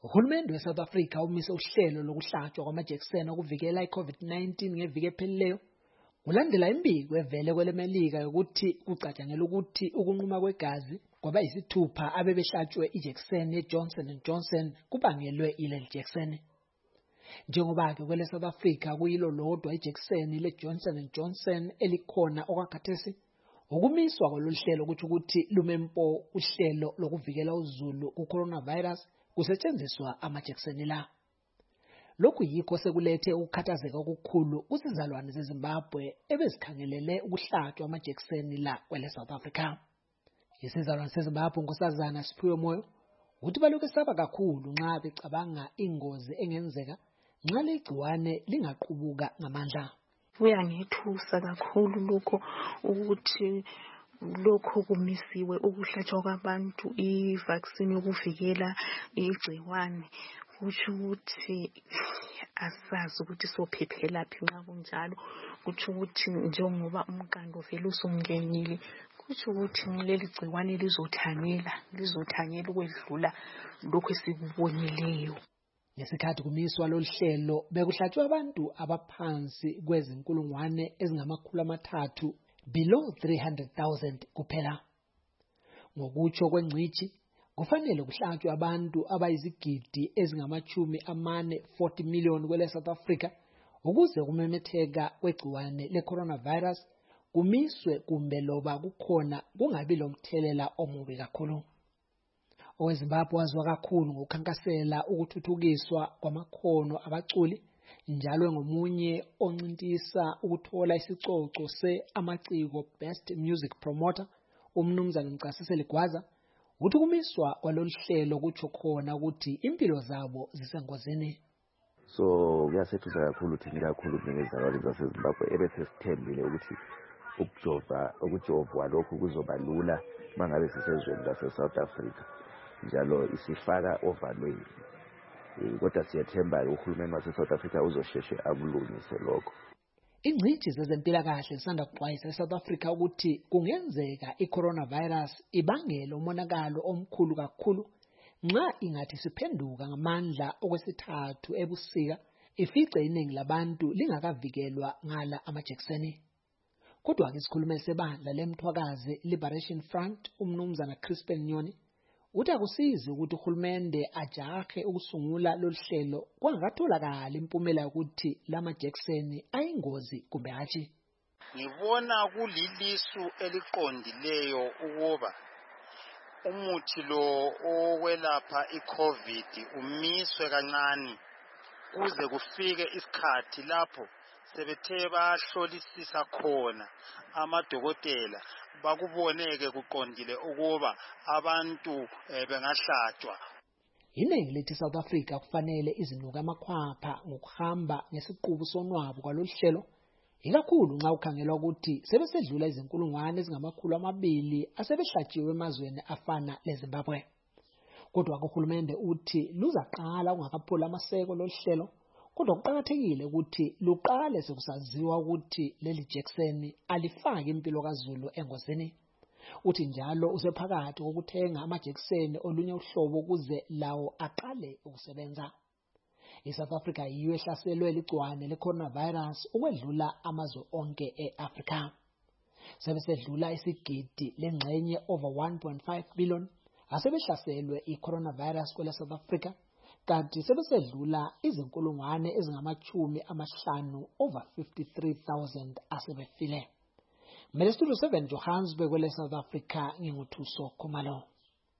Uhulumende weSouth Africa umise uhlelo lokuhlatshwa kwamajekiseni okuvikela iCOVID-19 ngeviki ephelileyo. Ulandela imbiko evele kwelemelika yokuthi kucatshangela ukuthi ukunquma kwegazi kwaba yisithupha abebehlatshwe ijekiseni yeJohnson & Johnson kubangelwe ileli jekiseni. Njengoba ke kwele South Africa kuyilo lodwa ijekiseni leJohnson & Johnson elikhona okwakhathesi, ukumiswa kwaloluhlelo ukuthi lumempo uhlelo lokuvikela uzulu ku-coronavirus kusetshenziswa amajekiseni la. Lokhu yikho sekulethe ukukhathazeka okukhulu kusizalwane zeZimbabwe ebezikhangelele ukuhlatshwa amajekiseni la kwele South Africa. Isizalwane seZimbabwe Nkosazana Siphiwe Moyo uthi balokhu esaba kakhulu nxa becabanga ingozi engenzeka nxa legciwane lingaqubuka ngamandla. Kuyangethusa kakhulu lokho ukuthi lokho kumisiwe ukuhlatshwa kwabantu i-vaccine yokuvikela igciwane, kusho ukuthi asazi ukuthi sophephelaphi nxa kunjalo, kusho ukuthi njengoba umqando vele usungenile, kusho ukuthi leli gciwane lizothanyela ukwedlula lokho esikubonileyo. Ngesikhathi kumiswa loluhlelo bekuhlatshwa abantu abaphansi kwezinkulungwane ezingama-300 below 300,000 kuphela. Ngokutsho kwengcitshi, kufanele kuhlatshwe abantu abayizigidi ezingama-40 million kwele South Africa ukuze kumemetheka kwegciwane le-coronavirus kumiswe kumbe loba kukhona kungabi lomthelela omubi kakhulu. OweZimbabwe waziwa kakhulu ngokukhankasela ukuthuthukiswa kwamakhono abaculi, njalo ngomunye oncintisa ukuthola isicoco se-amaciko Best Music Promoter, umnumzana Mcasiseli Gwaza, uthi kumiswa kwaloluhlelo kutsho khona ukuthi impilo zabo zisengozini. So kuyasethusa kakhulu thina kakhulu njengezalwane zaseZimbabwe ebesesithembile ukuthi ukujovwa lokhu kuzoba lula mangabe sisezweni lase-South Africa, njalo isifaka ovalweni. Kodwa siyethemba uhulumeni wase-South Africa uzosheshe akulungise lokho. Ingcitshi zezempilakahle zisanda kuxwayisa eSouth Africa ukuthi kungenzeka i-coronavirus ibangele umonakalo omkhulu kakhulu nxa ingathi siphenduka ngamandla okwesithathu ebusika ifice iningi labantu lingakavikelwa ngala amajekiseni. Kodwa-ke isikhulumeli sebandla lemthwakazi Liberation Front umnumzana Crispin Nyoni uthi akusizi ukuthi uhulumende ajahe ukusungula loluhlelo kwangakatholakala impumela yokuthi lamajekiseni ayingozi kumbe hatshi. Ngibona kulilisu eliqondileyo ukuba umuthi lo okwelapha iCovid umiswe kancane kuze kufike isikhathi lapho sebethe bahlolisisa khona amadokotela bakuboneke kuqondile ukuba abantu bengahlatshwa. Iningi lithi South Africa kufanele izinuka amakhwapha ngokuhamba ngesiqubu sonwabo kwaloluhlelo, ikakhulu nxa ukhangelwa ukuthi sebesedlula izinkulungwane ezingama-200 asebehlatshiwe emazweni afana leZimbabwe. Kodwa uhulumende uthi luzaqala ungakaphuli amaseko loluhlelo, kodwa kuqakathekile ukuthi luqale sekusaziwa ukuthi leli jekiseni alifaki impilo kaZulu engozini. Uthi njalo usephakathi kokuthenga amajekiseni olunye uhlobo ukuze lawo aqale ukusebenza. ISouth Africa yiyo ehlaselwe ligciwane le-coronavirus ukwedlula amazwe onke e-Afrika. Sebesedlula isigidi lengxenye over 1.5 billion asebehlaselwe i-coronavirus kwele South Africa, kanti sebesedlula izinkulungwane ezingama-50 over 53,000 asebefile. Studio 7 Johannesburg kwele South Africa, nginguthuso Khumalo.